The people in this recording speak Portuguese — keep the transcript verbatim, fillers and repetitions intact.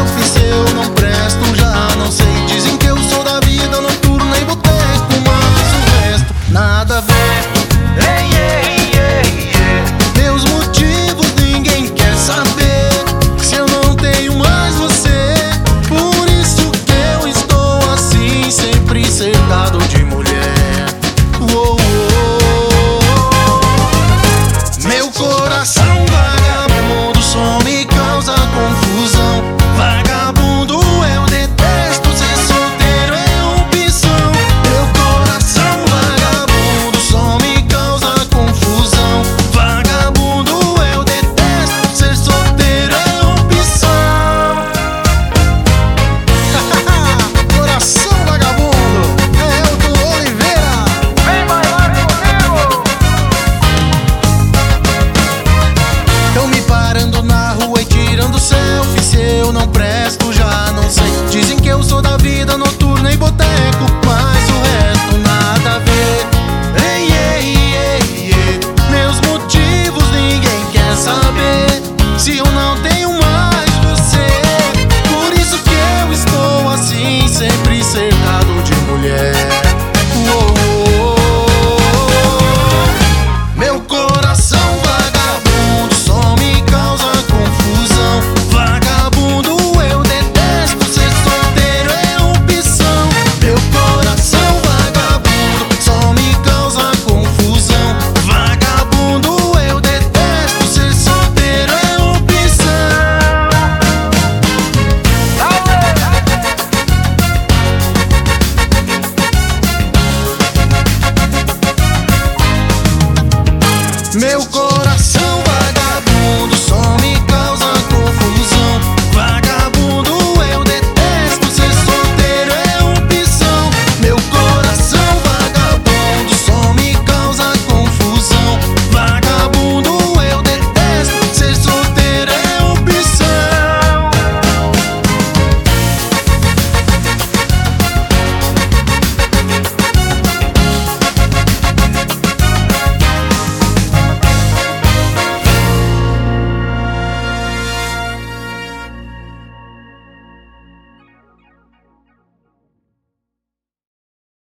selfie, se eu não presto, já não sei. Dizem que eu sou da vida noturna e boteco, mas o resto nada a ver. Ei, ei, ei, ei. Meus motivos ninguém quer saber, se eu não tenho mais você. Por isso que eu estou assim, sempre cercado de mulher. Uou, uou. Meu coração vagabundo só me causa confusão. Vagabundo eu detesto, ser solteiro é opção. Meu coração vagabundo só me causa confusão. Vagabundo eu detesto, ser solteiro é opção. Coração vagabundo, é Elton Oliveira. Vem bailar comigo! Tão me parando na rua e tirando selfie, se eu não presto, já não sei. Dizem que eu sou da vida noturna e boteco, mas o resto nada a ver. Ei, ei, ei, ei. Meus motivos ninguém quer saber, se eu não tenho mais você. Por isso que eu estou assim, sempre cercado de mulher. Uou, uou, uou. Meu coração vagabundo só me causa confusão. Vagabundo eu detesto, ser solteiro é opção. Meu coração vagabundo só me causa confusão. Vagabundo eu detesto, ser solteiro é opção. Meu coração